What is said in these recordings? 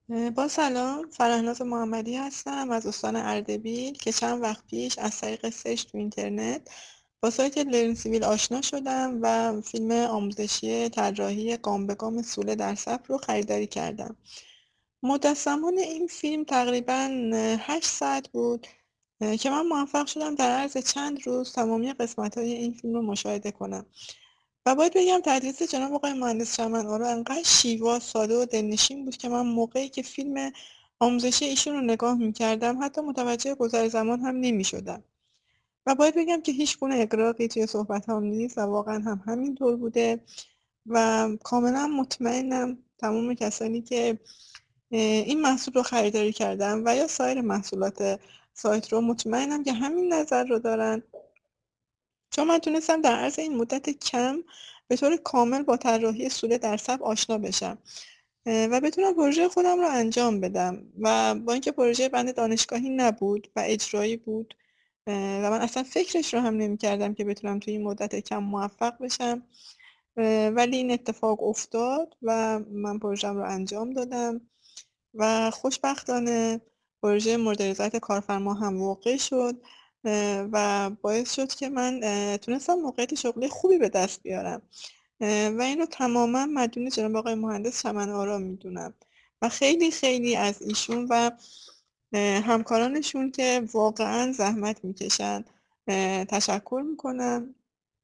با سلام، فرهناز محمدی هستم از استان اردبیل که چند وقت پیش از طریق سرچ تو اینترنت با سایت لرنسیویل آشنا شدم و فیلم آموزشی طراحی گام به گام سوله در صف رو خریداری کردم. مدت زمان این فیلم تقریبا 8 ساعت بود که من موفق شدم در عرض چند روز تمامی قسمت‌های این فیلم رو مشاهده کنم. و باید بگم تدریس جناب آقای مهندس شمن‌آرا انقدر شیوا، ساده و دلنشین بود که من موقعی که فیلم آموزشی ایشون رو نگاه می‌کردم حتی متوجه گذر زمان هم نمی‌شدم. و باید بگم که هیچ گونه اغراقی توی صحبت‌هام نیست و واقعا هم همینطور بوده و کاملا مطمئنم تمام کسانی که این محصول رو خریداری کردن و یا سایر محصولات سایت رو مطمئنم که همین نظر رو دارن، چون من تونستم در عرض این مدت کم به طور کامل با طراحی سوله در صف آشنا بشم و بتونم پروژه خودم رو انجام بدم و با اینکه پروژه بند دانشگاهی نبود و اجرایی بود و من اصلا فکرش رو هم نمی‌کردم که بتونم توی این مدت کم موفق بشم، ولی این اتفاق افتاد و من پروژم رو انجام دادم و خوشبختانه پروژه مورد رضایت کارفرما هم واقع شد و باعث شد که من تونستم موقعیت شغلی خوبی به دست بیارم و این رو تماما مدیون جناب آقای مهندس شمن‌آرا میدونم و خیلی خیلی از ایشون و همکارانشون که واقعا زحمت میکشن تشکر میکنم.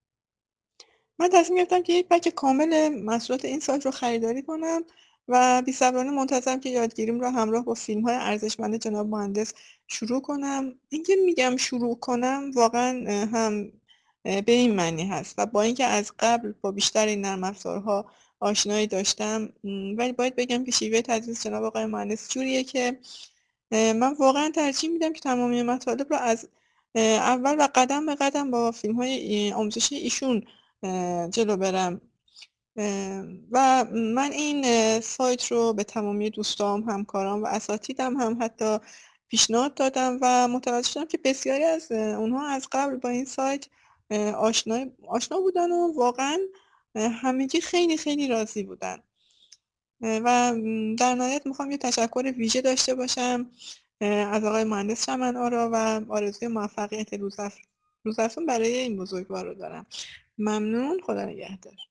من تصمیم گرفتم که یک پک کامل محصولات این سایت رو خریداری کنم و بی‌صبرانه منتظرم که یادگیریم رو همراه با فیلم‌های ارزشمند جناب مهندس شروع کنم. اینکه میگم شروع کنم واقعا هم به این معنی هست و با اینکه از قبل با بیشتر این نرم افزارها آشنایی داشتم، ولی باید بگم که شیوه تدریس جناب آقای مهندس جوریه که من واقعا ترجیح میدم که تمامی مطالب رو از اول و قدم به قدم با فیلم‌های آموزشی ایشون جلو برم و من این سایت رو به تمامی دوستام، همکارام و اساتیدم هم حتی پیشنهاد دادم و متوجه شدم که بسیاری از اونها از قبل با این سایت آشنا بودن و واقعا همگی خیلی خیلی راضی بودن و در نهایت میخوام یه تشکر ویژه داشته باشم از آقای مهندس شمن‌آرا و آرزوی موفقیت روزافزون برای این بزرگوار رو دارم. ممنون، خدا نگهدار.